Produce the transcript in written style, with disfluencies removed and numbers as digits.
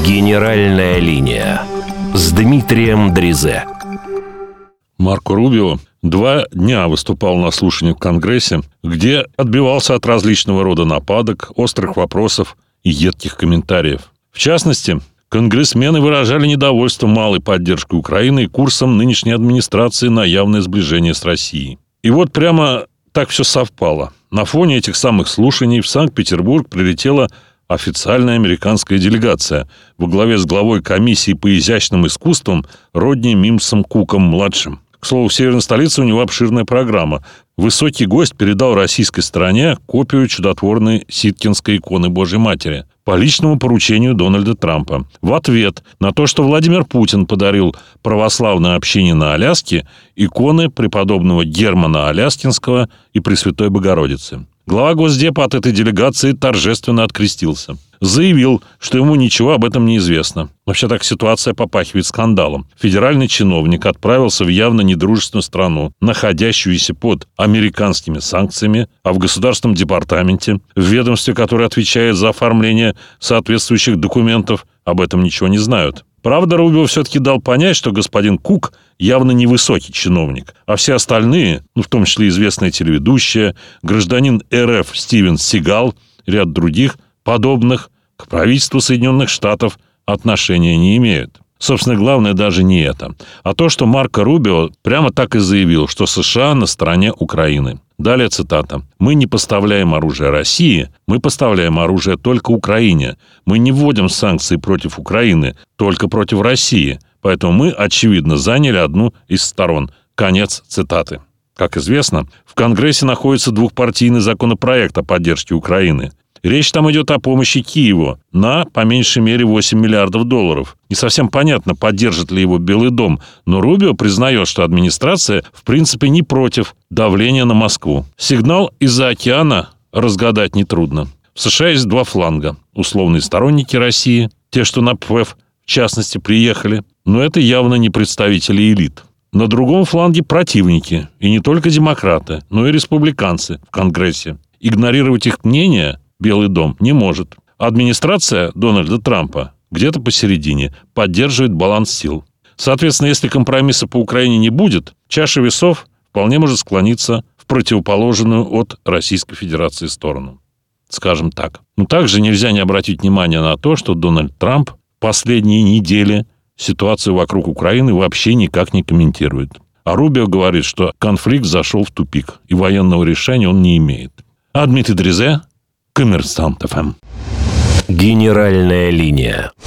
Генеральная линия с Дмитрием Дризе. Марко Рубио 2 дня выступал на слушании в Конгрессе, где отбивался от различного рода нападок, острых вопросов и едких комментариев. В частности, конгрессмены выражали недовольство малой поддержкой Украины и курсом нынешней администрации на явное сближение с Россией. И вот прямо так все совпало. На фоне этих самых слушаний в Санкт-Петербург прилетела официальная американская делегация во главе с главой комиссии по изящным искусствам Родни Мимсом Куком-младшим. К слову, в северной столице у него обширная программа. Высокий гость передал российской стороне копию чудотворной Ситкинской иконы Божьей Матери по личному поручению Дональда Трампа. В ответ на то, что Владимир Путин подарил православной общине на Аляске иконы преподобного Германа Аляскинского и Пресвятой Богородицы. Глава Госдепа от этой делегации торжественно открестился. Заявил, что ему ничего об этом не известно. Вообще так ситуация попахивает скандалом. Федеральный чиновник отправился в явно недружественную страну, находящуюся под американскими санкциями, а в Государственном департаменте, в ведомстве, которое отвечает за оформление соответствующих документов, об этом ничего не знают. Правда, Рубио все-таки дал понять, что господин Кук явно невысокий чиновник, а все остальные, в том числе известная телеведущая, гражданин РФ Стивен Сигал, ряд других подобных, к правительству Соединенных Штатов отношения не имеют. Собственно, главное даже не это, а то, что Марко Рубио прямо так и заявил, что США на стороне Украины. Далее цитата. «Мы не поставляем оружие России, мы поставляем оружие только Украине. Мы не вводим санкции против Украины, только против России. Поэтому мы, очевидно, заняли одну из сторон». Конец цитаты. Как известно, в Конгрессе находится двухпартийный законопроект о поддержке Украины. Речь там идет о помощи Киеву на, по меньшей мере, $8 миллиардов. Не совсем понятно, поддержит ли его Белый дом, но Рубио признает, что администрация, в принципе, не против давления на Москву. Сигнал из-за океана разгадать нетрудно. В США есть 2 фланга. Условные сторонники России, те, что на ПФ, в частности, приехали, но это явно не представители элит. На другом фланге противники, и не только демократы, но и республиканцы в Конгрессе. Игнорировать их мнение Белый дом не может. Администрация Дональда Трампа где-то посередине поддерживает баланс сил. Соответственно, если компромисса по Украине не будет, чаша весов вполне может склониться в противоположную от Российской Федерации сторону. Скажем так. Но также нельзя не обратить внимание на то, что Дональд Трамп последние недели ситуацию вокруг Украины вообще никак не комментирует. А Рубио говорит, что конфликт зашел в тупик, и военного решения он не имеет. А Дмитрий Дризе, Коммерсант ФМ. Генеральная линия.